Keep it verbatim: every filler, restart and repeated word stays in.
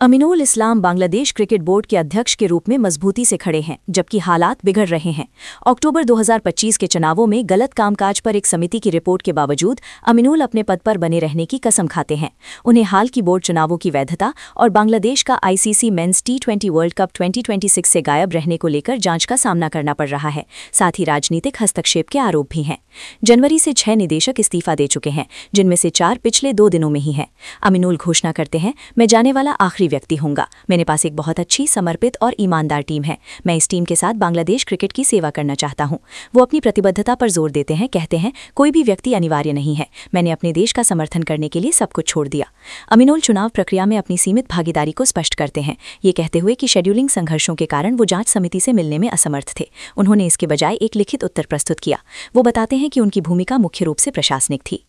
Aminul Islam Bangladesh cricket board के अध्यक्ष के रूप में मजबूती से खड़े हैं, जबकि हालात बिगड़ रहे हैं। अक्टूबर दो हज़ार पच्चीस के चुनावों में गलत कामकाज पर एक समिति की रिपोर्ट के बावजूद अमीनुल अपने पद पर बने रहने की कसम खाते हैं। उन्हें हाल की बोर्ड चुनावों की वैधता और बांग्लादेश का ICC men's T twenty World Cup twenty twenty six से गायब रहने को लेकर जांच का सामना करना पड़ रहा है। साथ ही राजनीतिक हस्तक्षेप के आरोप भी हैं। जनवरी से छह निदेशक इस्तीफा दे चुके हैं, जिनमें से चार पिछले दो दिनों में ही हैं। अमीनुल घोषणा करते हैं, मैं जाने वाला आखिरी व्यक्ति होऊंगा। मेरे पास एक बहुत अच्छी, समर्पित और ईमानदार टीम है। मैं इस टीम के साथ बांग्लादेश क्रिकेट की सेवा करना चाहता हूं। वो अपनी प्रतिबद्धता पर जोर देते हैं, कहते हैं कोई भी व्यक्ति अनिवार्य नहीं है। मैंने अपने देश का समर्थन करने के लिए सब कुछ छोड़ दिया। अमीनुल चुनाव प्रक्रिया में अपनी सीमित भागीदारी को स्पष्ट करते हैं, ये कहते हुए कि शेड्यूलिंग संघर्षों के कारण वो जांच समिति से मिलने में असमर्थ थे। उन्होंने इसके बजाय एक लिखित उत्तर प्रस्तुत किया। वो बताते हैं कि उनकी भूमिका मुख्य रूप से प्रशासनिक थी।